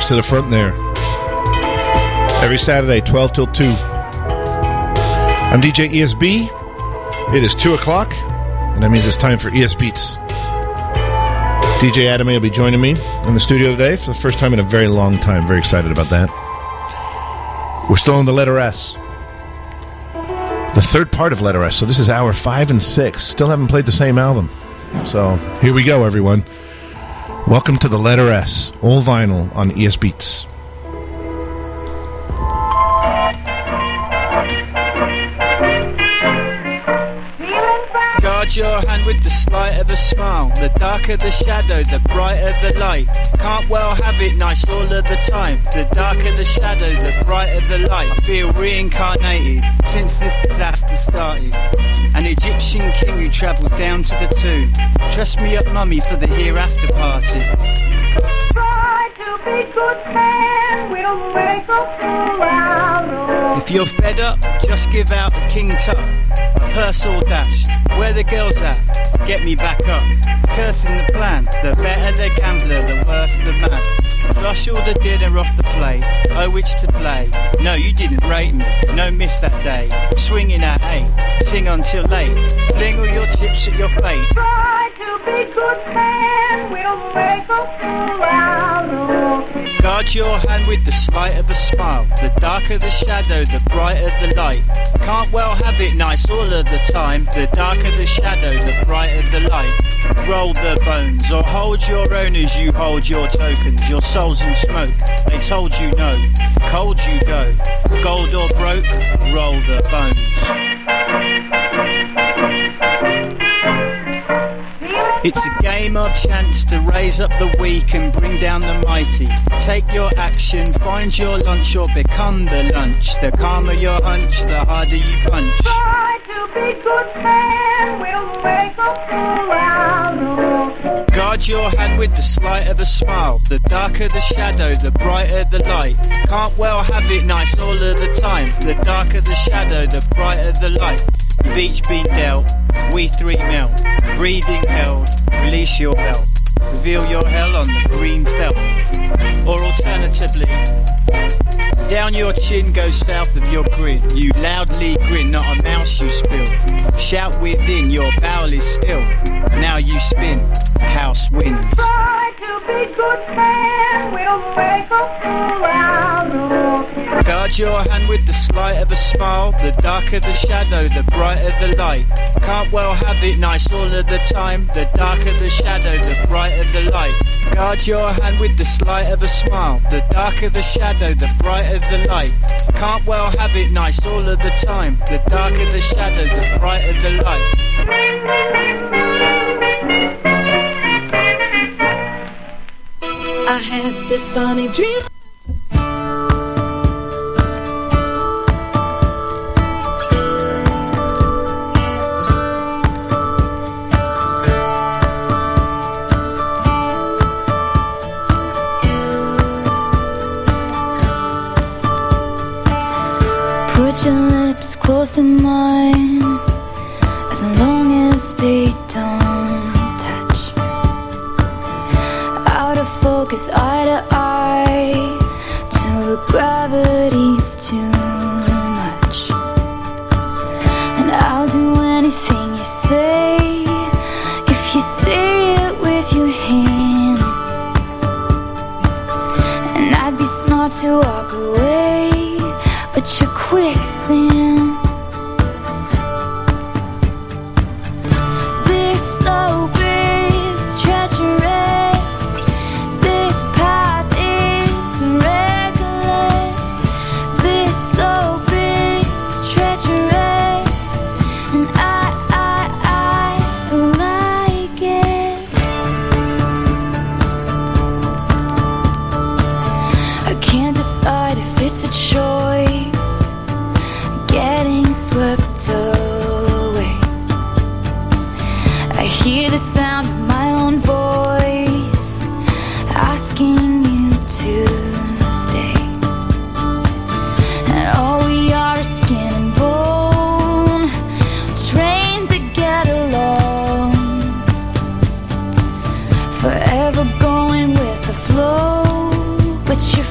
Backs to the front there. Every Saturday, 12 till 2. I'm DJ ESB. It is 2 o'clock, and that means it's time for ES Beats. DJ Adam will be joining me in the studio today for the first time in a very long time. Very excited about that. We're still on the letter S. The third part of letter S. So this is hour 5 and 6. Still haven't played the same album. So here we go, everyone. Welcome to the letter S. All vinyl on ES Beats. Guard your hand with the slight of a smile. The darker the shadow, the brighter the light. Can't well have it nice all of the time. The darker the shadow, the brighter the light. I feel reincarnated since this disaster started. An Egyptian king who travelled down to the tomb. Trust me up, mummy, for the hereafter party. Try to be good man, we'll make a fool out of. If you're fed up, just give out the king tut. Purse all dashed. Where the girls at? Get me back up. Cursing the plan. The better the gambler, the worse the man. Flush all the dinner off the plate. Oh, which to play? No, you didn't rate me. No miss that day. Swinging at 8. Sing until late. Fling all your chips at your fate. Try to be good man. We'll make a fool out of. Guard your hand with the slight of a smile. The darker the shadow, the brighter the light. Can't well have it nice all of the time. The darker the shadow, the brighter the light. Roll the bones, or hold your own as you hold your tokens. Your soul's in smoke, they told you no. Cold you go, gold or broke, roll the bones. It's a game of chance to raise up the weak and bring down the mighty. Take your action, find your lunch or become the lunch. The calmer your hunch, the harder you punch. Try to be good man, we'll make a fool out of. Guard your hand with the slight of a smile. The darker the shadow, the brighter the light. Can't well have it nice all of the time. The darker the shadow, the brighter the light. You've each been dealt, we 3 melt. Breathing held, release your belt. Reveal your hell on the green felt. Or alternatively, down your chin goes south of your grin. You loudly grin, not a mouse you spill. Shout within, your bowel is still. Now you spin, the house wins. Try to be good man, we'll make a fool out of. Guard your hand with the slight of a smile. The darker the shadow, the brighter the light. Can't well have it nice all of the time. The darker the shadow, the brighter the light. Guard your hand with the slight of a smile. The darker the shadow, the brighter the light. Can't well have it nice all of the time. The darker the shadow, the brighter the light. I had this funny dream. Put your lips close to mine, as long as they don't touch. Out of focus, eye to eye, till the gravity's too much. And I'll do anything you say, if you say it with your hands. And I'd be smart to walk away, but you're quicksand. This slope is treacherous. This path is reckless. This slope is treacherous, and I like it. I can't decide if it's a choice, getting swept away. I hear the sound of my own voice asking you to stay. And all we are is skin and bone, trained to get along, forever going with the flow. But you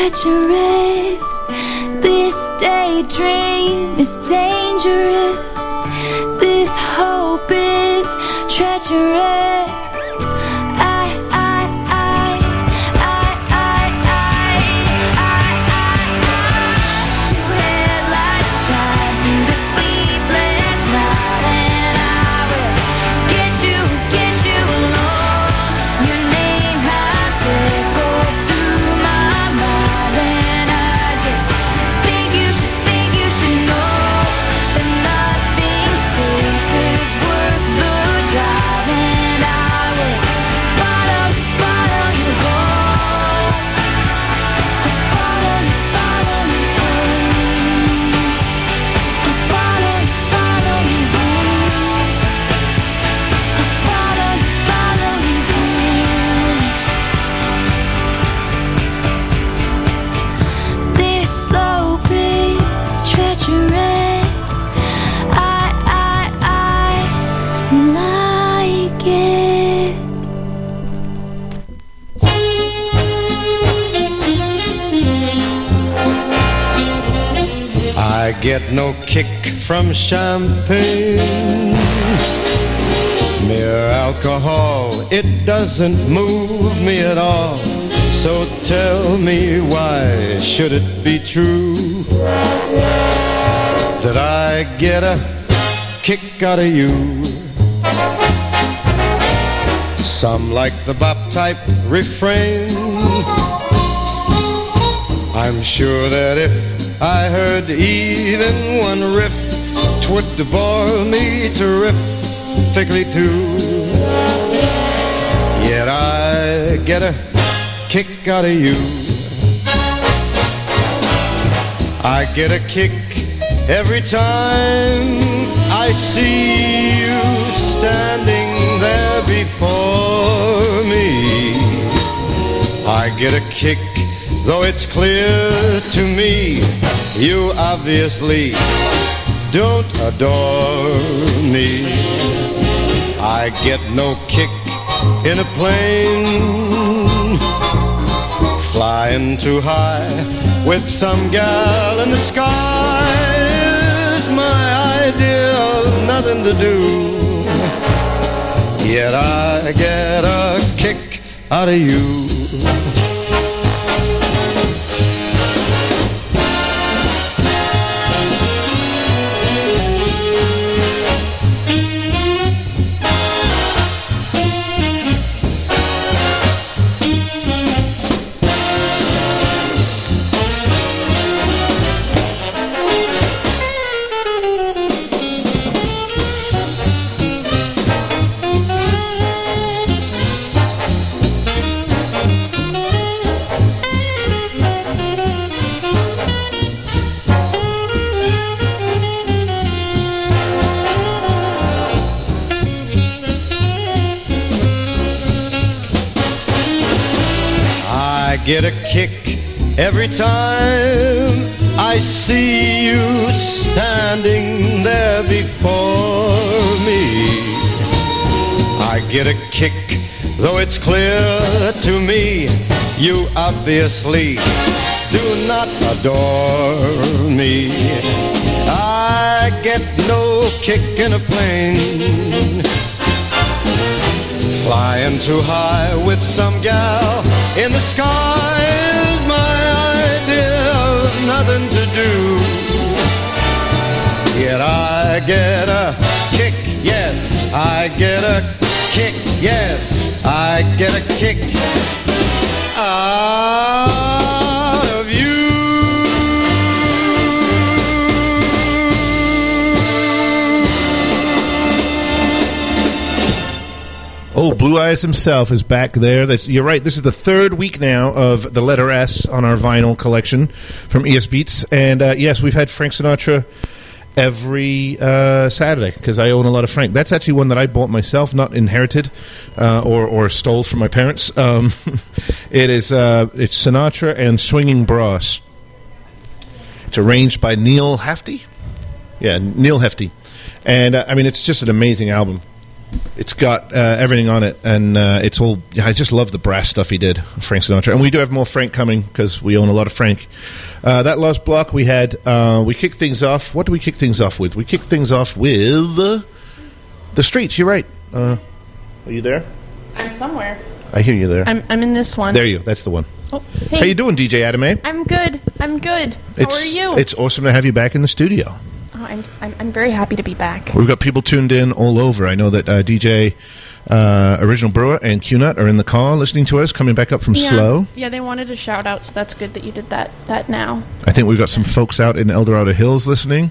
treacherous. This daydream is dangerous. This hope is treacherous. I get no kick from champagne. Mere alcohol, it doesn't move me at all. So tell me, why should it be true that I get a kick out of you? Some like the bop type refrain. I'm sure that if I heard even one riff, 'twould bore me terrifically too. Yet I get a kick out of you. I get a kick every time I see you standing there before me. I get a kick, though it's clear to me you obviously don't adore me. I get no kick in a plane flying too high with some gal in the sky is my idea of nothing to do. Yet I get a kick out of you. Get a kick every time I see you standing there before me. I get a kick, though it's clear to me you obviously do not adore me. I get no kick in a plane flying too high with some gal in the sky is my idea of nothing to do. Yet I get a kick, yes, I get a kick, yes, I get a kick out of you. Oh, Blue Eyes himself is back there. You're right. This is the third week now of the letter S on our vinyl collection from ES Beats. And yes, we've had Frank Sinatra every Saturday because I own a lot of Frank. That's actually one that I bought myself, not inherited or stole from my parents. It's Sinatra and Swinging Brass. It's arranged by Neil Hefti. Yeah, Neil Hefti. And I mean, it's just an amazing album. It's got everything on it, and it's all. I just love the brass stuff he did, Frank Sinatra. And we do have more Frank coming because we own a lot of Frank. That last block we had, we kicked things off. What do we kick things off with? We kicked things off with The Streets. You're right. Are you there? I'm somewhere. I hear you there. I'm in this one. There you go. That's the one. Oh, hey. How you doing, DJ Adame? I'm good. How are you? It's awesome to have you back in the studio. Oh, I'm very happy to be back. We've got people tuned in all over. I know that DJ Original Brewer and Q-Nut are in the car listening to us, coming back up from Slow. Yeah, they wanted a shout out, so that's good that you did that now. I think we've got some folks out in El Dorado Hills listening.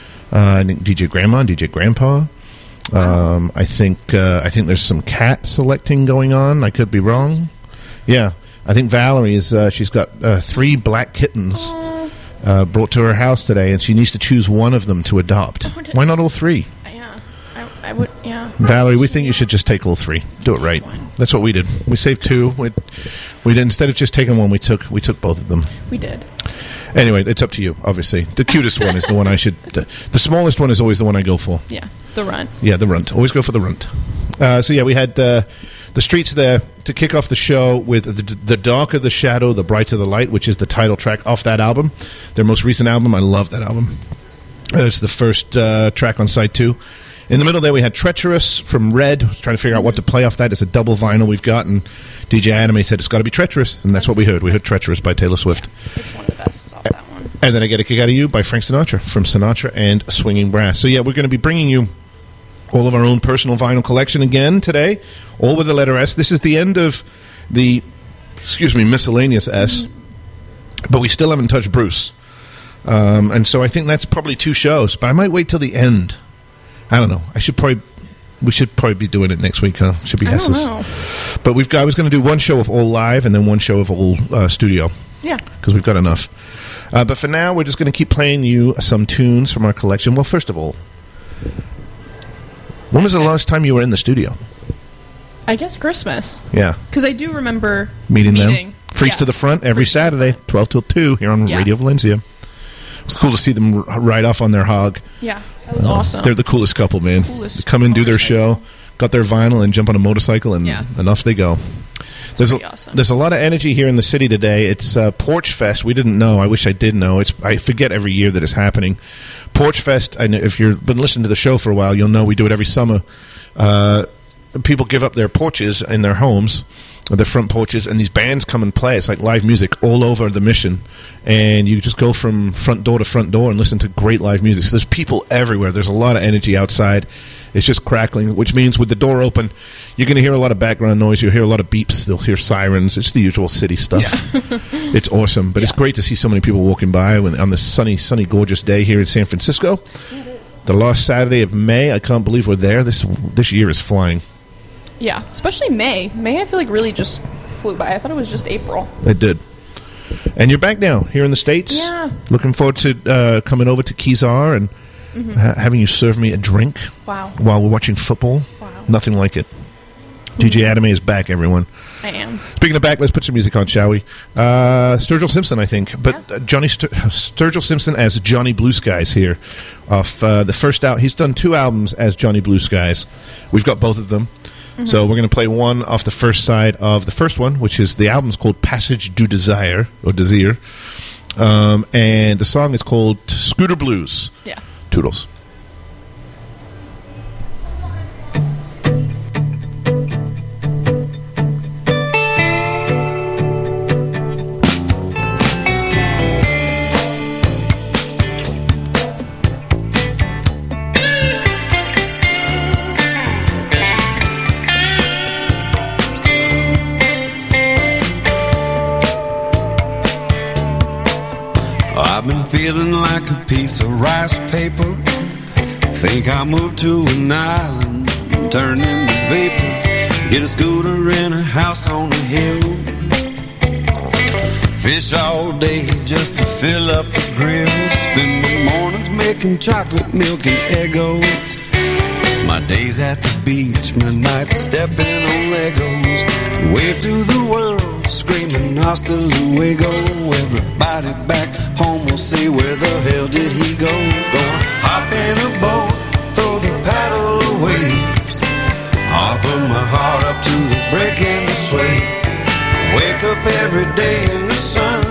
I think DJ Grandma and DJ Grandpa. Wow. I think there's some cat selecting going on. I could be wrong. Yeah, I think Valerie is. She's got 3 black kittens. Brought to her house today, and she needs to choose one of them to adopt. Why not all 3? Yeah, I would. Yeah, Valerie, we think you should just take all 3. Do it right. That's what we did. We saved 2. We did, instead of just taking one, we took both of them. We did. Anyway, it's up to you. Obviously, the cutest one is the one I should. The smallest one is always the one I go for. Yeah, the runt. Yeah, the runt. Always go for the runt. So yeah, we had The Streets there to kick off the show with the Darker the Shadow, the Brighter the Light, which is the title track off that album, their most recent album. I love that album. It's the first track on side 2. In the middle there we had Treacherous from Red. Trying to figure out what to play off that. It's a double vinyl we've got, and DJ Anime said it's got to be Treacherous, and that's what we heard. We heard Treacherous by Taylor Swift. It's one of the best off that one. And then I Get a Kick Out of You by Frank Sinatra from Sinatra and Swinging Brass. So yeah, we're going to be bringing you all of our own personal vinyl collection again today, all with the letter S. This is the end of the, miscellaneous S, but we still haven't touched Bruce. And so I think that's probably 2 shows, but I might wait till the end. I don't know. We should probably be doing it next week, huh? Should be S's. But I was going to do 1 show of all live and then 1 show of all studio. Yeah. Because we've got enough. But for now, we're just going to keep playing you some tunes from our collection. Well, first of all, when was the last time you were in the studio? I guess Christmas. Yeah. Because I do remember meeting them. Freaks to the Front every Saturday, 12 till 2 here on Radio Valencia. It was cool to see them ride off on their hog. Yeah, that was awesome. They're the coolest couple, man. They come in, do their show, got their vinyl, and jump on a motorcycle, and off they go. There's a lot of energy here in the city today. It's Porch Fest. We didn't know. I wish I did know. I forget every year that it's happening. Porch Fest, and if you've been listening to the show for a while, you'll know we do it every summer. People give up their porches in their homes, or their front porches, and these bands come and play. It's like live music all over the Mission, and you just go from front door to front door and listen to great live music. So there's people everywhere. There's a lot of energy outside. It's just crackling, which means with the door open, you're going to hear a lot of background noise. You'll hear a lot of beeps. You'll hear sirens. It's the usual city stuff. Yeah. It's awesome, but it's great to see so many people walking by on this sunny, gorgeous day here in San Francisco. Yeah, it is. The last Saturday of May. I can't believe we're there. This year is flying. Yeah, especially May. May, I feel like really just flew by. I thought it was just April. It did. And you're back now here in the States. Yeah. Looking forward to coming over to Kezar and having you serve me a drink. Wow. While we're watching football. Wow. Nothing like it. DJ Adame is back, everyone. I am. Speaking of back, let's put some music on, shall we? Sturgill Simpson, I think. But Sturgill Simpson as Johnny Blue Skies here. Off the first out. He's done 2 albums as Johnny Blue Skies. We've got both of them. So we're going to play one off the first side of the first one, which is the album's called Passage du Desire, or Desire. And the song is called Scooter Blues. Yeah. Toodles. I've been feeling like a piece of rice paper. Think I'll move to an island and turn into vapor. Get a scooter and a house on a hill. Fish all day just to fill up the grill. Spend my mornings making chocolate milk and Eggos. My days at the beach, my nights stepping on Legos. Wave to the world, screaming hasta luego. Everybody back home will say, where the hell did he go? Gonna hop in a boat, throw the paddle away. sway. Wake up every day in the sun.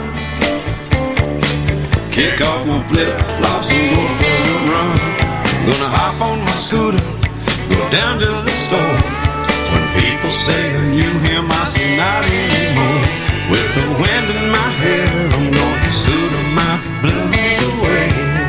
Kick off my flip-flops and go for a run. Gonna hop on my scooter, go down to the store. When people say, are you him? I say, not anymore. With the wind in my hair, I'm gonna scooter my blues away.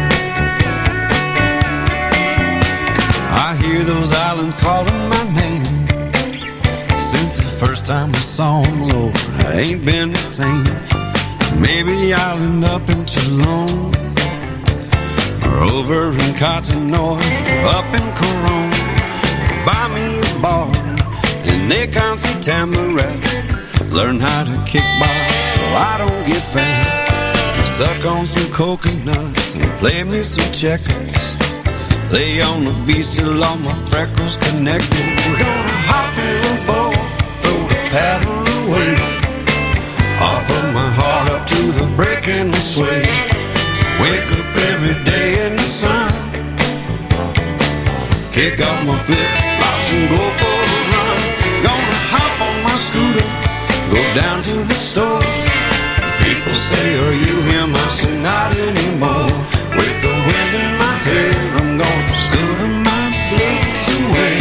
I hear those islands calling my name. Since the first time I saw them, Lord, I ain't been the same. Maybe I'll end up in Toulon, or over in Cottonor, or up in Coron. Buy me a bar in Naconce, Tamarack. Learn how to kickbox so I don't get fat. Suck on some coconuts and play me some checkers. Lay on the beach till all my freckles connected. We're gonna hop in a boat, throw the paddle away. Offer my heart up to the break and the sway. Wake up every day in the sun. Kick off my flip-flops and go for a run. Gonna hop on my scooter, go down to the store. People say, are you him? I say, not anymore. With the wind in my hair, I'm gonna scooter my blues away.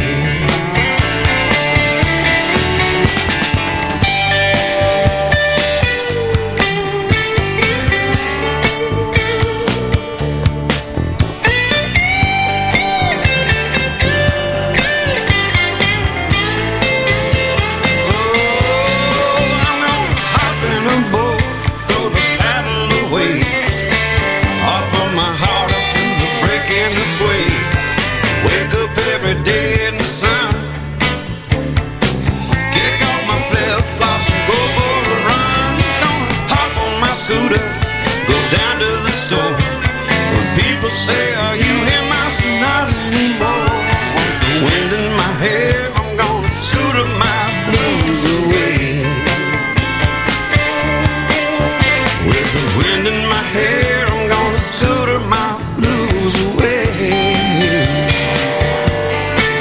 Day in the sun. Kick off my flip-flops and go for a run. Don't hop on my scooter, go down to the store. When people say, are you him? I say, not anymore. With the wind in my hair, I'm gonna scooter my blues away. With the wind in my hair, I'm gonna scooter my blues away.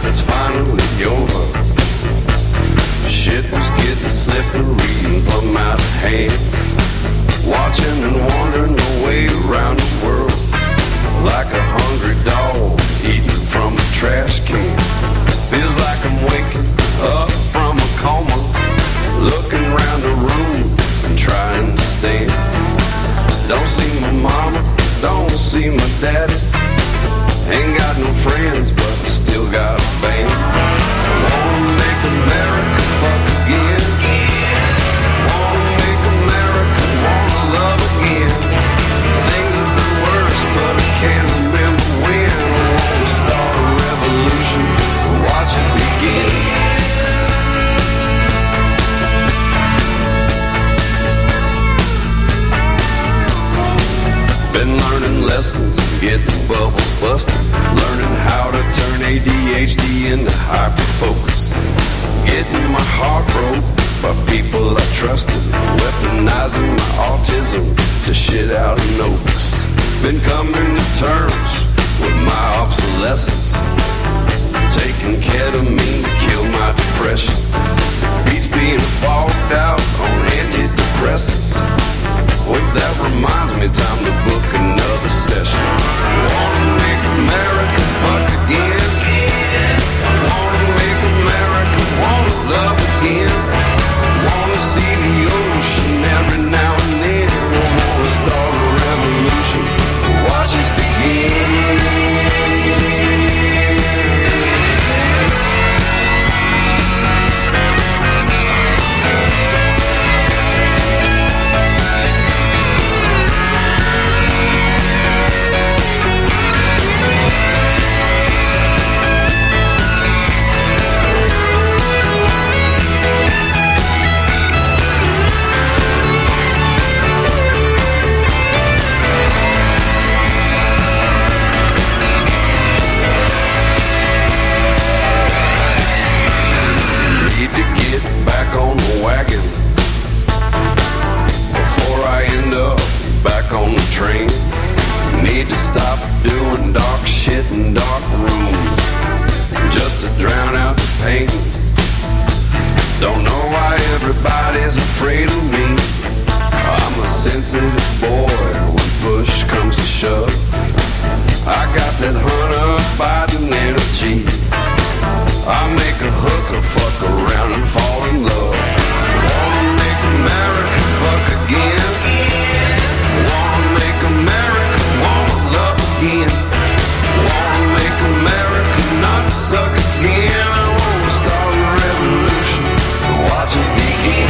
it's finally over. Shit was getting slippery and plumb out of hand. Watching and wandering away around the world, like a hungry dog eating from a trash can. Feels like I'm waking up from a coma, looking around the room and trying to stand. Don't see my mama, don't see my daddy. Ain't got no friends, but still got a band. Wanna make America fuck again. Wanna make America wanna love again. Things have been worse, but I can't remember when. I wanna start a revolution, watch it begin. Been learning lessons, getting bubbles busted, learning how to turn ADHD into hyperfocus, getting my heart broke by people I trusted, weaponizing my autism to shit out of notebooks. Been coming to terms with my obsolescence, taking ketamine to kill my depression, beats being fogged out on antidepressants. Wait, that reminds me, time to book another session. Wanna make America fuck again. Wanna make America wanna love again. Wanna see the ocean every now and then. Wanna start a revolution, watch it begin. Back on the wagon before I end up back on the train. Need to stop doing dark shit in dark rooms just to drown out the pain. Don't know why everybody's afraid of me. I'm a sensitive boy when push comes to shove. I got that Hunter Biden energy. I make a hooker fuck around and fall in love. Wanna make America fuck again. Wanna make America wanna love again. Wanna make America not suck again. I wanna start a revolution, watch it begin.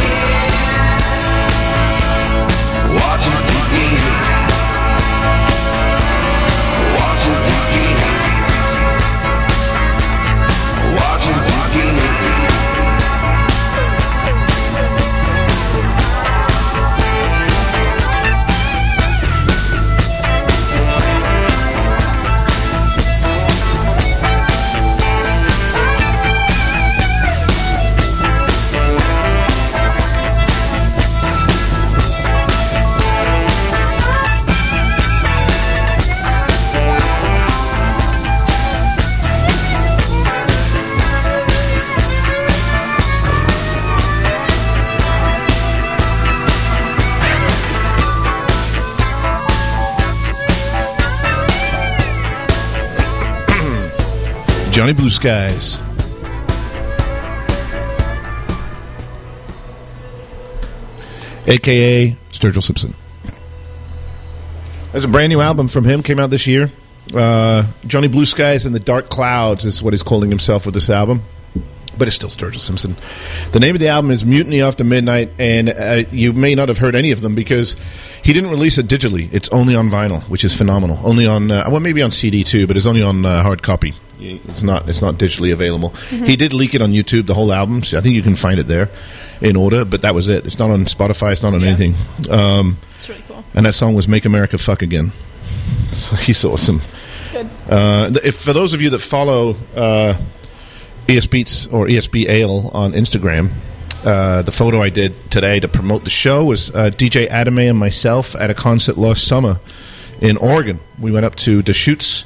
Watch it begin. Watch it begin. Watch it begin. Johnny Blue Skies. A.K.A. Sturgill Simpson. There's a brand new album from him, came out this year. Johnny Blue Skies and the Dark Clouds is what he's calling himself with this album. But it's still Sturgill Simpson. The name of the album is Mutiny After Midnight, and you may not have heard any of them because he didn't release it digitally. It's only on vinyl, which is phenomenal. Only on, well, maybe on CD too, but it's only on hard copy. It's not digitally available. Mm-hmm. He did leak it on YouTube, the whole album. So I think you can find it there in order, but that was it. It's not on Spotify. It's not on anything. It's really cool. And that song was Make America Fuck Again. So he's awesome. It's good. If for those of you that follow ES Beats or ESB Ale on Instagram, the photo I did today to promote the show was DJ Adame and myself at a concert last summer in Oregon. We went up to Deschutes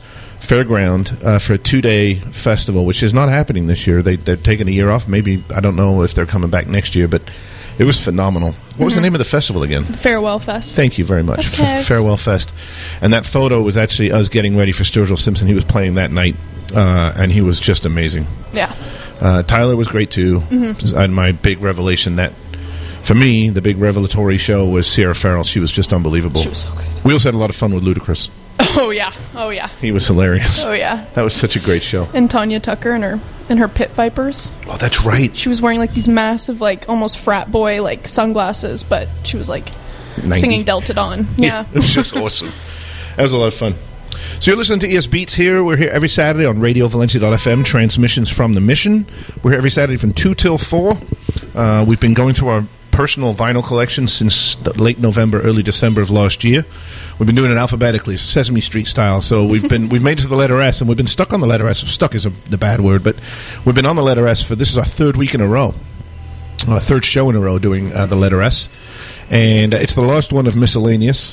Fairground for a 2-day festival, which is not happening this year. They're taking a year off. Maybe, I don't know if they're coming back next year, but it was phenomenal. What was the name of the festival again? Farewell Fest. Thank you very much. Farewell Fest. And that photo was actually us getting ready for Sturgill Simpson. He was playing that night, and he was just amazing. Yeah. Tyler was great, too. And my big revelation that, for me, the big revelatory show was Sierra Farrell. She was just unbelievable. She was so good. We also had a lot of fun with Ludacris. Oh, yeah. Oh, yeah. He was hilarious. Oh, yeah. That was such a great show. And Tanya Tucker and her Pit Vipers. Oh, that's right. She was wearing, like, these massive, like, almost frat boy, like, sunglasses, but she was, like, 90. singing Delta Dawn. Yeah. It was just awesome. That was a lot of fun. So you're listening to ES Beats here. We're here every Saturday on RadioValencia.fm, transmissions from the Mission. We're here every Saturday from 2 till 4. We've been going through our personal vinyl collection since late November, early December of last year. We've been doing it alphabetically, Sesame Street style. So we've made it to the letter S, and we've been stuck on the letter S. Stuck is the bad word, but we've been on the letter S this is our third week in a row, our third show in a row doing the letter S, and it's the last one of miscellaneous.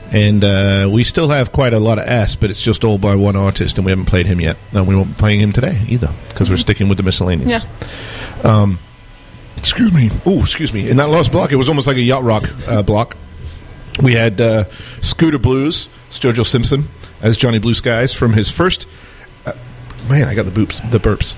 And we still have quite a lot of S, but it's just all by one artist, and we haven't played him yet, and we won't be playing him today either because we're sticking with the miscellaneous. Yeah. Excuse me. Oh, excuse me. In that last block, it was almost like a yacht rock block. We had Scooter Blues, Sturgill Simpson, as Johnny Blue Skies from his first... man, I got the burps.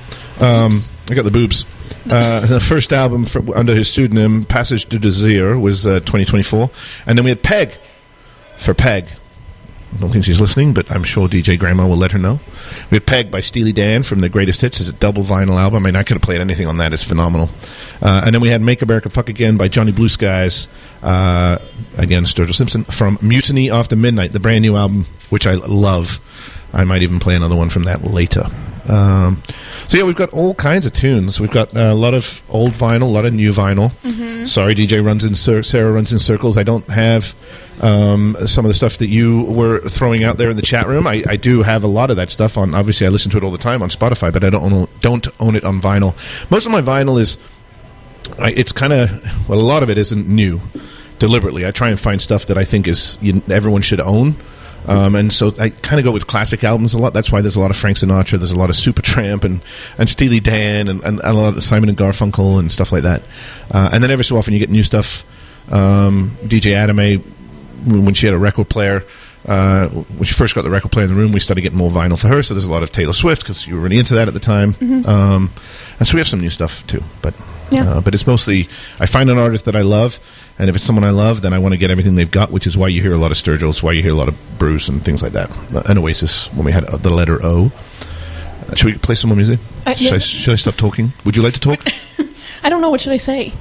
I got the boobs. The first album under his pseudonym, Passage de Désir, was 2024. And then we had Peg for Peg. I don't think she's listening, but I'm sure DJ Grandma will let her know. We had Peg by Steely Dan from the Greatest Hits. It's a double vinyl album. I mean, I could have played anything on that. It's phenomenal. And then we had Make America Fuck Again by Johnny Blue Skies. Again, Sturgill Simpson. From Mutiny After Midnight, the brand new album, which I love. I might even play another one from that later. So yeah, we've got all kinds of tunes. We've got a lot of old vinyl, a lot of new vinyl. Sorry, DJ Sarah runs in circles. I don't have some of the stuff that you were throwing out there in the chat room. I do have a lot of that stuff on. Obviously, I listen to it all the time on Spotify, but I don't own it on vinyl. Most of my vinyl is it's kind of a lot of it isn't new. Deliberately, I try and find stuff that I think is everyone should own. And so I kind of go with classic albums a lot. That's why there's a lot of Frank Sinatra, there's a lot of Supertramp and Steely Dan and a lot of Simon and Garfunkel and stuff like that. And then every so often you get new stuff. DJ Adame, when she had a record player, when she first got the record player in the room, we started getting more vinyl for her. So there's a lot of Taylor Swift because you were really into that at the time. And so we have some new stuff too. But it's mostly I find an artist that I love, and if it's someone I love, then I want to get everything they've got, which is why you hear a lot of Sturgill, it's why you hear a lot of Bruce and things like that. And Oasis, when we had the letter O. Should we play some more music? Should I stop talking? Would you like to talk? I don't know. What should I say?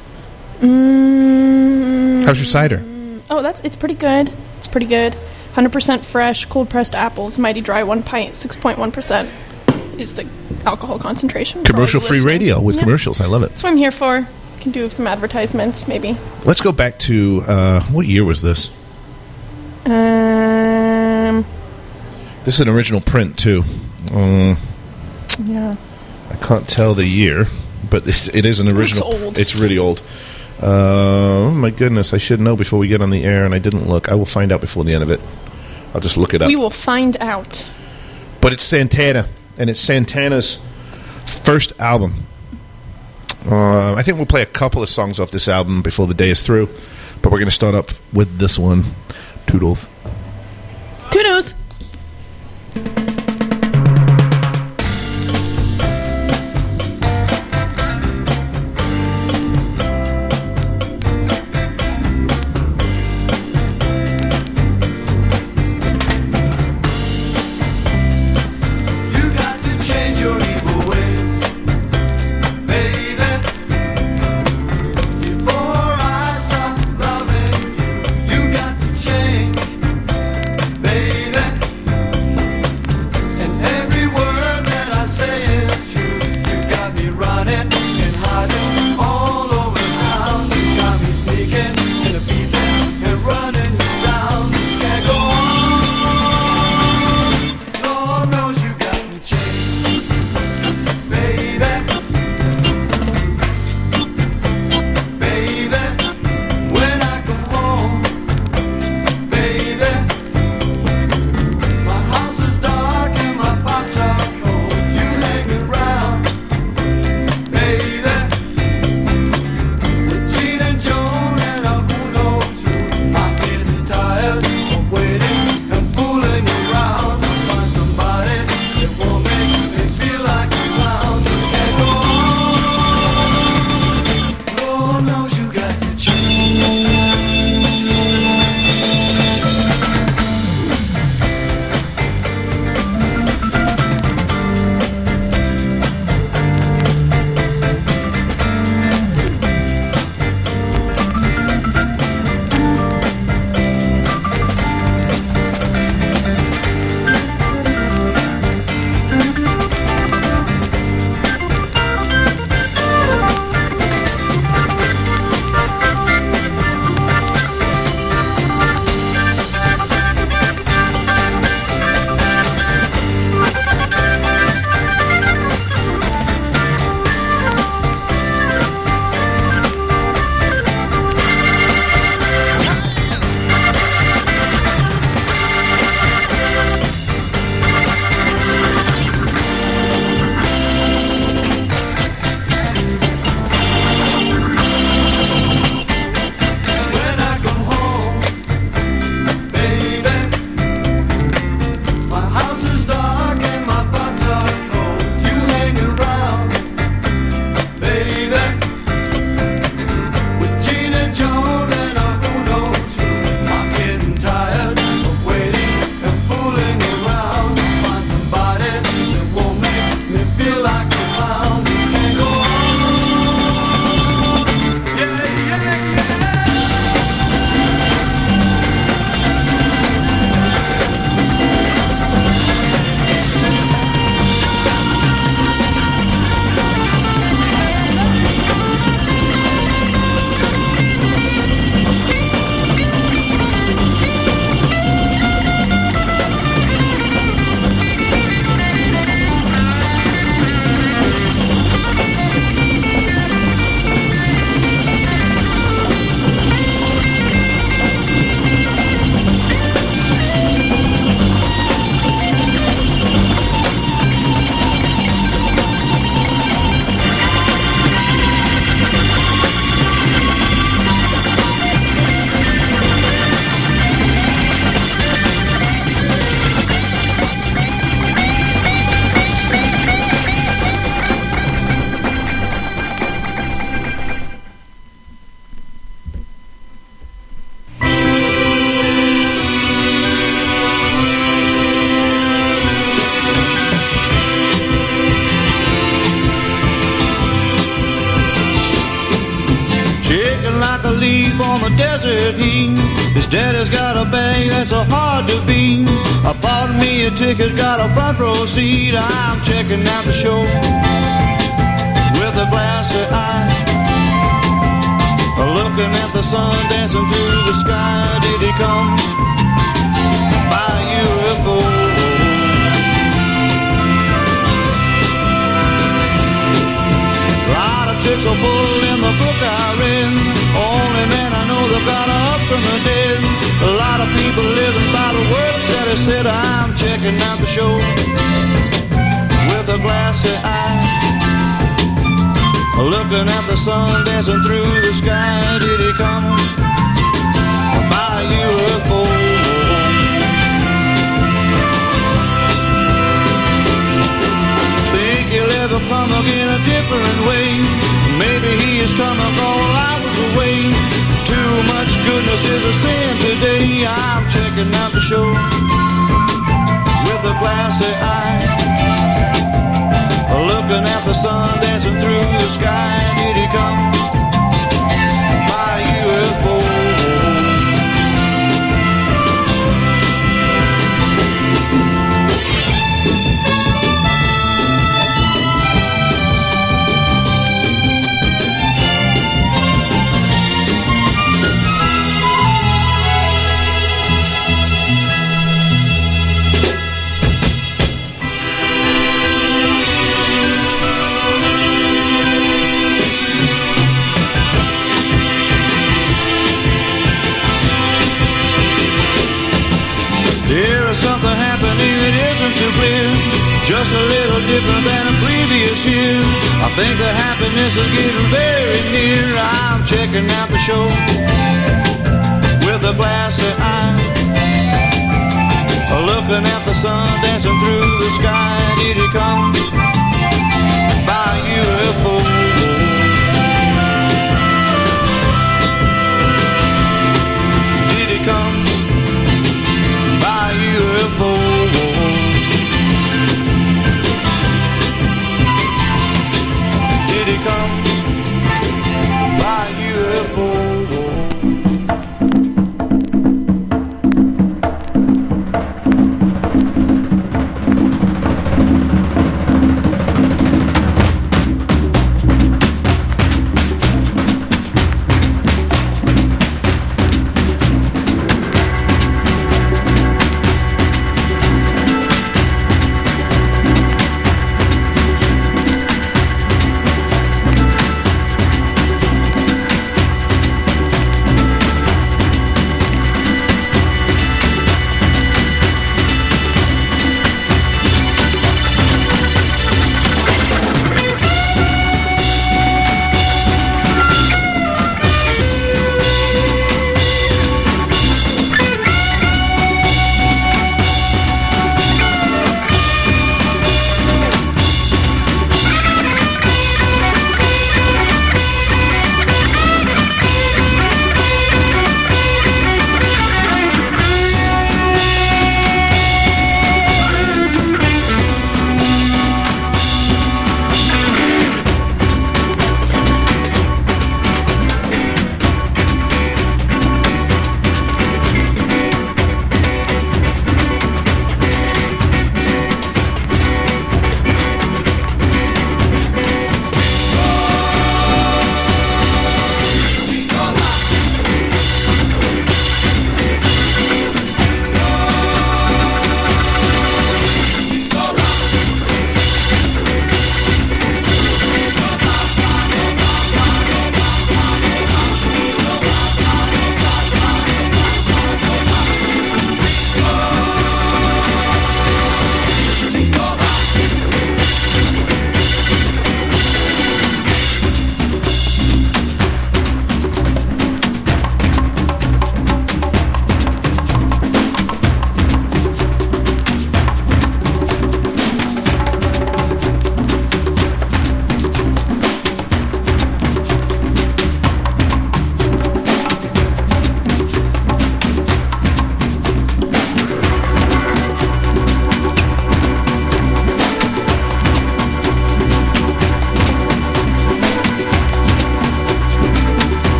How's your cider? Oh, it's pretty good. It's pretty good. 100% fresh, cold-pressed apples, mighty dry, 1 pint, 6.1% is the alcohol concentration. Commercial-free radio with commercials. I love it. That's what I'm here for. Can do some advertisements, maybe. Let's go back to, what year was this? This is an original print, too. Yeah. I can't tell the year, but it is an original. It's old. It's really old. Oh, my goodness. I should know before we get on the air, and I didn't look. I will find out before the end of it. I'll just look it up. We will find out. But it's Santana, and it's Santana's first album. I think we'll play a couple of songs off this album before the day is through, but we're going to start up with this one. Toodles. Toodles! Before I stop loving you, you got to change. a leaf on the desert heat. His daddy's got a bag that's so hard to beat. Pardon me, a ticket, got a front row seat. I'm checking out the show with a glassy eye, looking at the sun dancing through the sky. Did he come by UFO? A lot of tricks are pulled in the book I read. Only man I know that got up from the dead. A lot of people living by the words that he said. I'm checking out the show with a glassy eye, looking at the sun dancing through the sky. Did he come by UFO? Think he'll ever come again a different way? Maybe he is coming all hours away. Too much goodness is a sin today. I'm checking out the show with a glassy eye, looking at the sun dancing through the sky. Did he come by UFO? Something happening that isn't too clear, just a little different than the previous year. I think the happiness is getting very near. I'm checking out the show with a glassy eye, looking at the sun dancing through the sky. Did he come by UFO? Did he come by UFO? Did he come by UFO?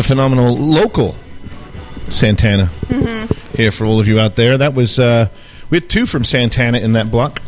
phenomenal local Santana here for all of you out there. That was we had two from Santana in that block.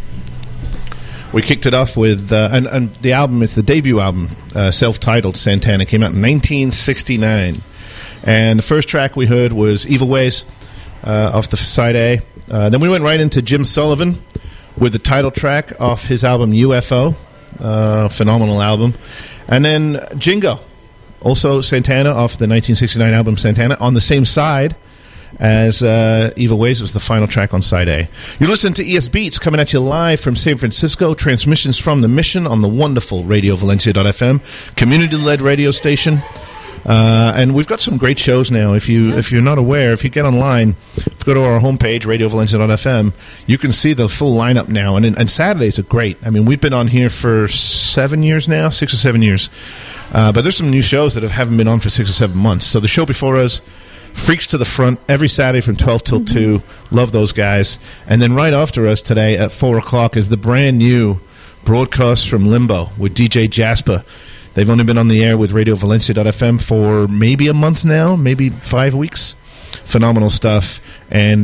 We kicked it off with and the album is the debut album, self-titled Santana, came out in 1969. And the first track we heard was Evil Ways off the side A. Then we went right into Jim Sullivan with the title track off his album UFO, phenomenal album. And then Jingo, also Santana off the 1969 album Santana, on the same side as Evil Ways. Was the final track on side A. You listen to ES Beats coming at you live from San Francisco, transmissions from the Mission on the wonderful RadioValencia.fm, community-led radio station. And we've got some great shows now. If you're not aware, if you get online, if you go to our homepage, RadioValencia.fm, you can see the full lineup now. And Saturdays are great. I mean, we've been on here for 7 years now, 6 or 7 years. But there's some new shows that haven't been on for 6 or 7 months. So the show before us, Freaks to the Front, every Saturday from 12 till 2. Love those guys. And then right after us today at 4 o'clock is the brand new broadcast from Limbo with DJ Jasper. They've only been on the air with RadioValencia.fm for maybe a month now, maybe 5 weeks. Phenomenal stuff. And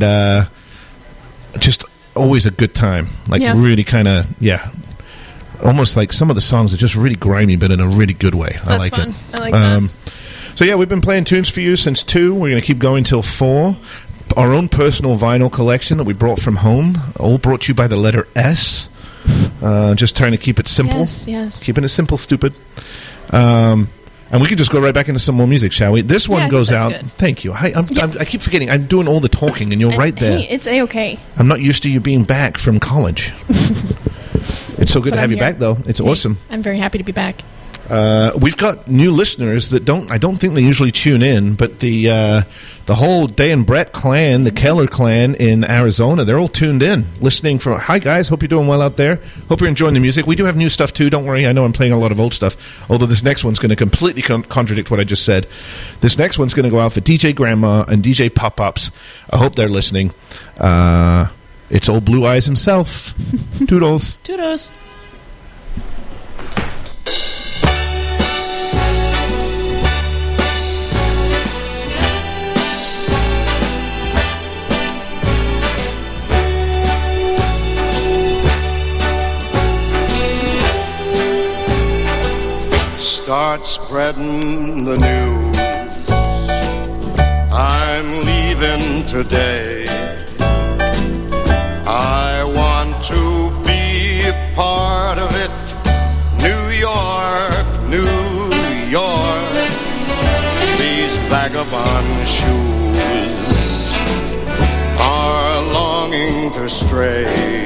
just always a good time. Like really kind of, almost like some of the songs are just really grimy, but in a really good way. That's I like fun. it. I like that. So we've been playing tunes for you since 2. We're going to keep going till 4. Our own personal vinyl collection that we brought from home, all brought to you by the letter S. Just trying to keep it simple. Yes. Keeping it simple, stupid. And we can just go right back into some more music, shall we? This one goes out. Good. Thank you. I keep forgetting. I'm doing all the talking, and you're right there. Hey, it's A-okay. I'm not used to you being back from college. It's so good to have you back, though. It's awesome. I'm very happy to be back. We've got new listeners that I don't think they usually tune in, but the whole Day and Brett clan, the Keller clan in Arizona, they're all tuned in, listening for. Hi guys, hope you're doing well out there. Hope you're enjoying the music. We do have new stuff too. Don't worry. I know I'm playing a lot of old stuff. Although this next one's going to completely contradict what I just said. This next one's going to go out for DJ Grandma and DJ Pop Ups. I hope they're listening. It's old Blue Eyes himself. Toodles. Toodles. Start spreading the news. I'm leaving today. I want to be a part of it. New York, New York. These vagabond shoes are longing to stray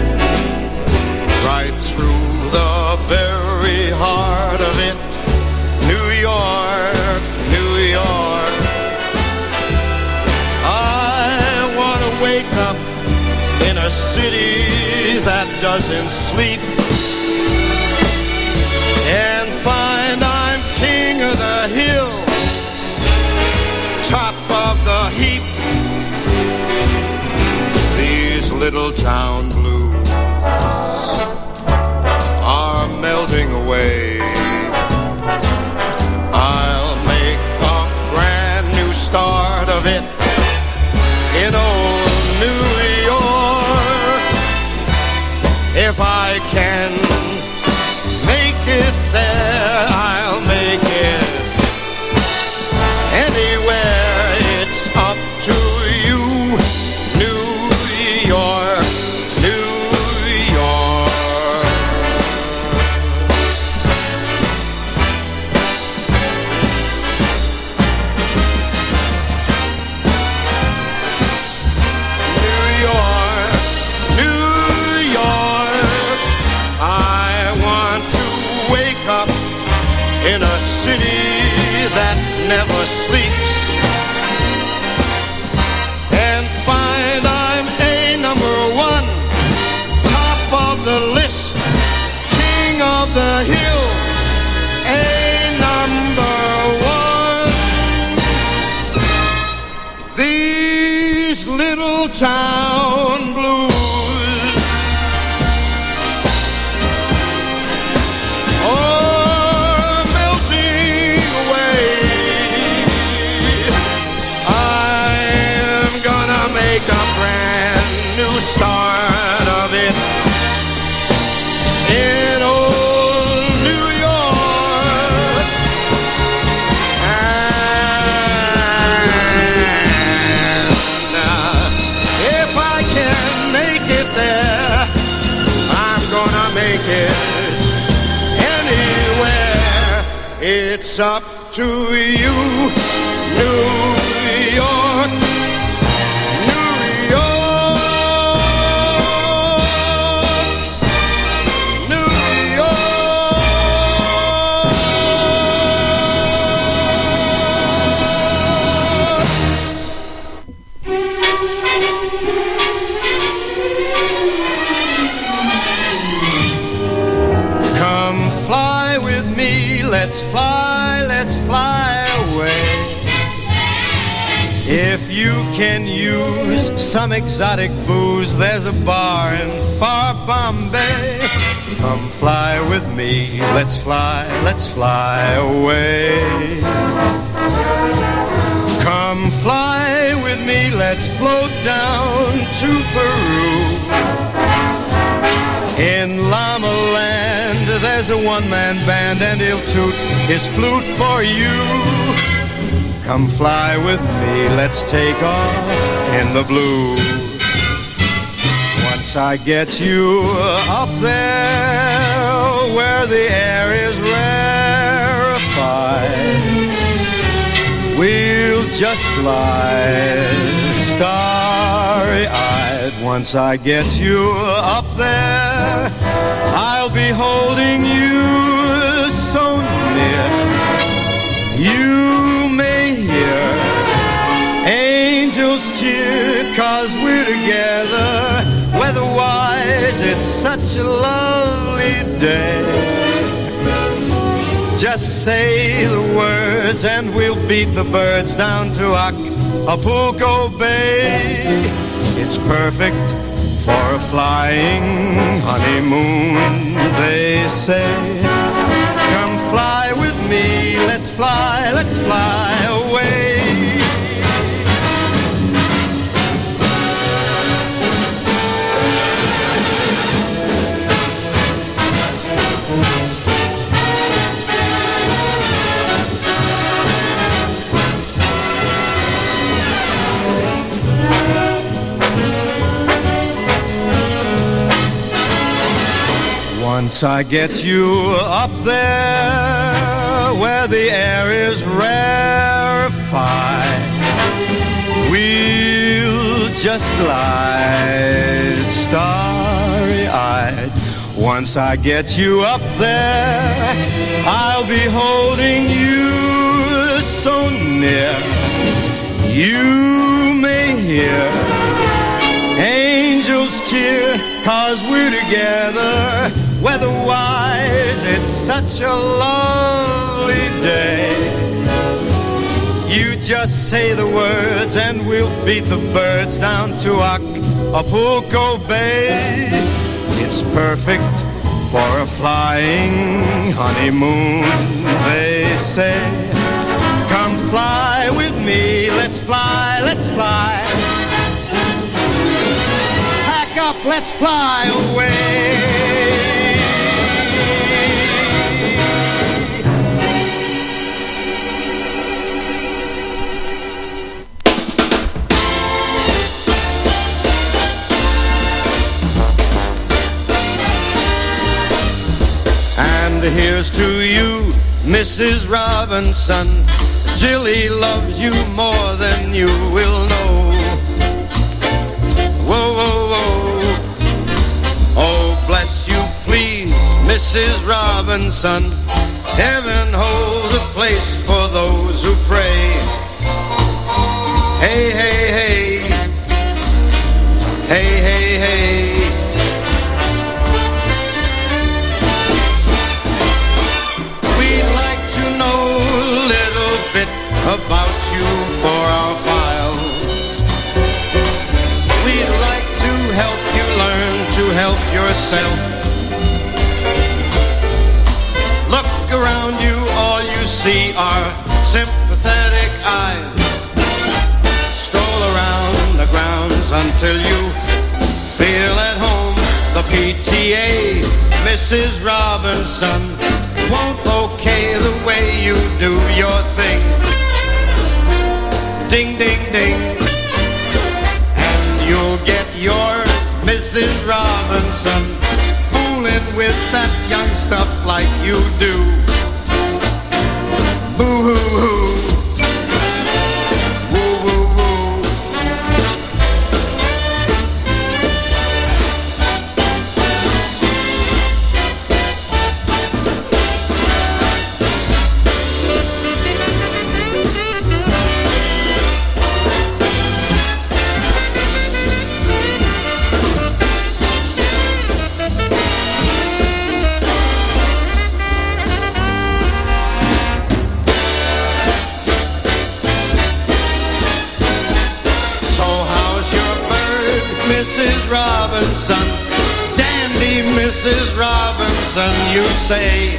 right through the very heart of it. New York, New York. I want to wake up in a city that doesn't sleep and find I'm king of the hill, top of the heap. These little town blues are melting away. I'll make a brand new start of it in old New York. If I can make it there, I'll make it anywhere. It's up to you, New York, New York. In a city that never sleeps and find I'm a number one, top of the list, king of the hill, a number one. These little town blues are melting away. It's up to you, New York, New York, New Come fly with me, let's fly away. If you can use some exotic booze, there's a bar in far Bombay. Come fly with me, let's fly away. Come fly with me, let's float down to Peru. In Llama Land, there's a one-man band and he'll toot his flute for you. Come fly with me, let's take off in the blue. Once I get you up there where the air is rarefied, we'll just glide starry-eyed. Once I get you up there, I'll be holding you so near. You may hear angels cheer, 'cause we're together. Weather-wise, it's such a lovely day. Just say the words and we'll beat the birds down to Acapulco Bay. It's perfect for a flying honeymoon, they say. Come fly with me, let's fly away. Once I get you up there where the air is rarefied, we'll just glide starry-eyed. Once I get you up there, I'll be holding you so near. You may hear angels cheer, 'cause we're together. Weather-wise, it's such a lovely day. You just say the words and we'll beat the birds down to Acapulco Bay. It's perfect for a flying honeymoon, they say. Come fly with me, let's fly. Pack up, let's fly away. And here's to you, Mrs. Robinson. Jilly loves you more than you will know. Whoa, whoa, whoa. Oh, bless you, please, Mrs. Robinson. Heaven holds a place for those who pray. Hey, hey, hey. Hey, hey, hey. About you for our files. We'd like to help you learn to help yourself. Look around you, all you see are sympathetic eyes. Stroll around the grounds until you feel at home. The PTA, Mrs. Robinson, won't okay the way you do your thing. Ding, ding, ding. And you'll get yours, Mrs. Robinson, fooling with that young stuff like you do. Mrs. Robinson, dandy Mrs. Robinson, you say,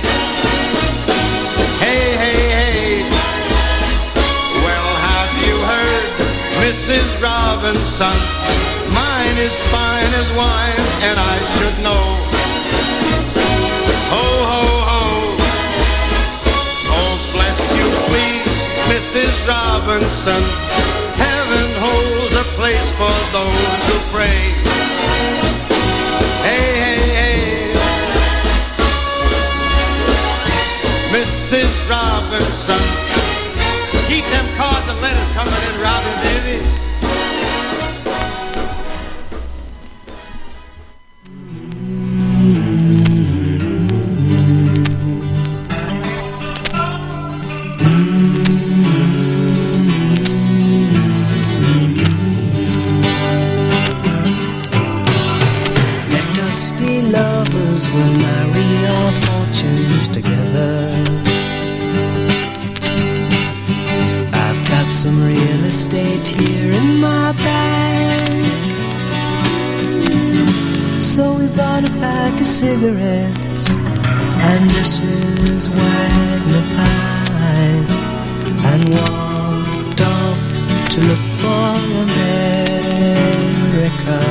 hey, hey, hey. Well, have you heard, Mrs. Robinson, mine is fine as wine, and I should know. Ho, ho, ho. Oh, bless you, please, Mrs. Robinson. Heaven holds a place for those who pray. Hey, hey, hey. Mrs. Robinson, keep them cards and letters coming in, Robin, baby. We'll marry our fortunes together. I've got some real estate here in my bank, so we bought a pack of cigarettes and Mrs. Wagner pies and walked off to look for America.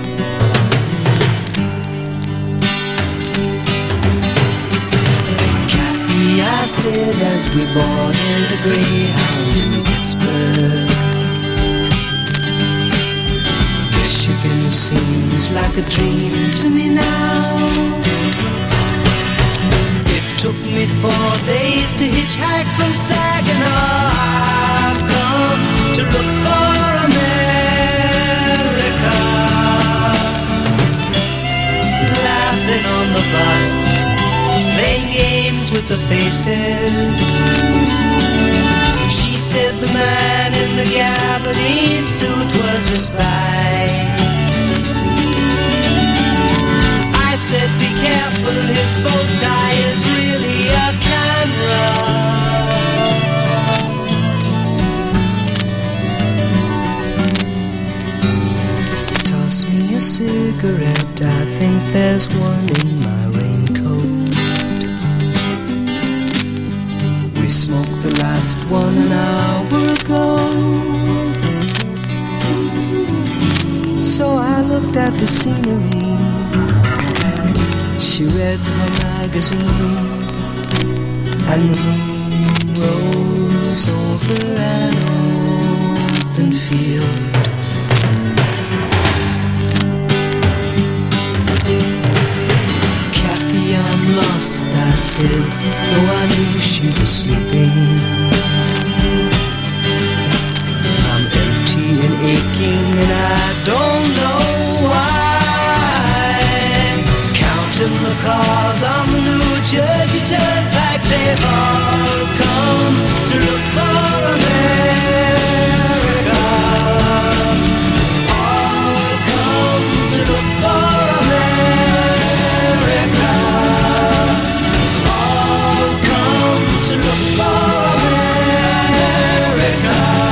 I said as we boarded a Greyhound in Pittsburgh, Michigan seems like a dream to me now. It took me 4 days to hitchhike from Saginaw. I've come to look for America. Laughing on the bus, playing games with the faces. She said the man in the gabardine suit was a spy. I said be careful, his bow tie is really a camera. Toss me a cigarette, I think there's one in my raincoat. We smoked the last one an hour ago. So I looked at the scenery. She read her magazine, and the moon rose over an open field. I'm lost, I said, though I knew she was sleeping. I'm empty and aching and I don't know why. Counting the cars on the New Jersey Turnpike, they've all come to look for America. All come to look for America. All come to look for America.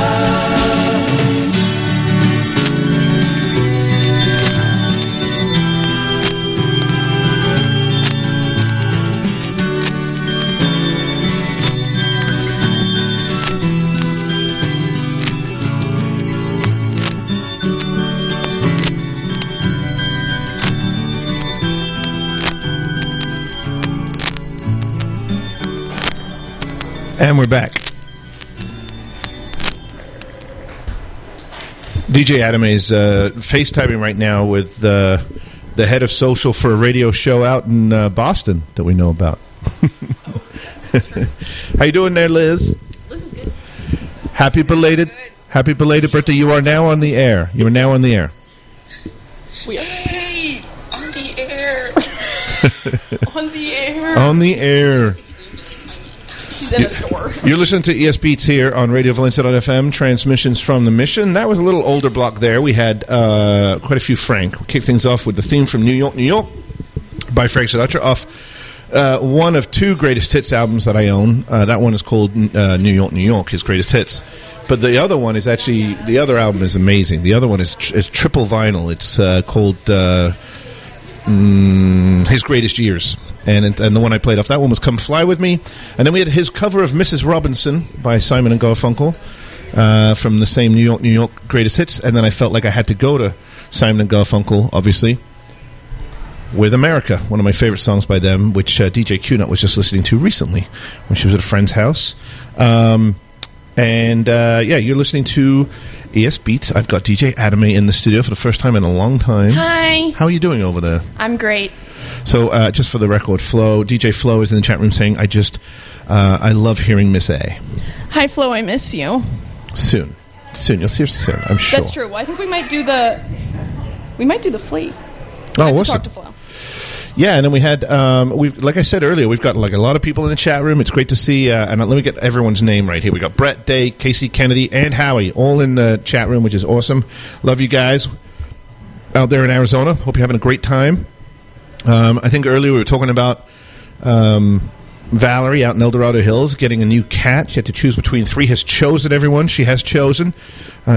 And we're back. DJ Adam is FaceTiming right now with the head of social for a radio show out in Boston that we know about. How you doing there, Liz? Liz is good. Happy belated birthday. You are now on the air. You are now on the air. We are. Hey, on the air. On the air. On the air. She's in a store. You're listening to ES Beats here on Radio Valencia.fm, transmissions from the Mission. That was a little older block there. We had quite a few Frank. We kicked things off with the theme from New York, New York by Frank Sinatra off one of two greatest hits albums that I own. That one is called New York, New York, his greatest hits. But the other one is actually, the other album is amazing. The other one is triple vinyl. It's called His Greatest Years. And the one I played off that one was Come Fly With Me. And then we had his cover of Mrs. Robinson by Simon and Garfunkel from the same New York, New York greatest hits. And then I felt like I had to go to Simon and Garfunkel, obviously, with America, one of my favorite songs by them, which DJ Q-Nut was just listening to recently when she was at a friend's house. You're listening to ES Beats. I've got DJ Adame in the studio for the first time in a long time. Hi. How are you doing over there? I'm great. So, just for the record, DJ Flo is in the chat room saying, I love hearing Miss A. Hi, Flo, I miss you. Soon. You'll see her soon, I'm sure. That's true. Well, I think we might do the fleet. Oh, awesome. Talk to Flo. Yeah, and then we had, like I said earlier, we've got like a lot of people in the chat room. It's great to see, and let me get everyone's name right here. We got Brett, Day, Casey Kennedy, and Howie all in the chat room, which is awesome. Love you guys out there in Arizona. Hope you're having a great time. I think earlier we were talking about Valerie out in El Dorado Hills getting a new cat. She had to choose between 3. Has chosen everyone. She has chosen.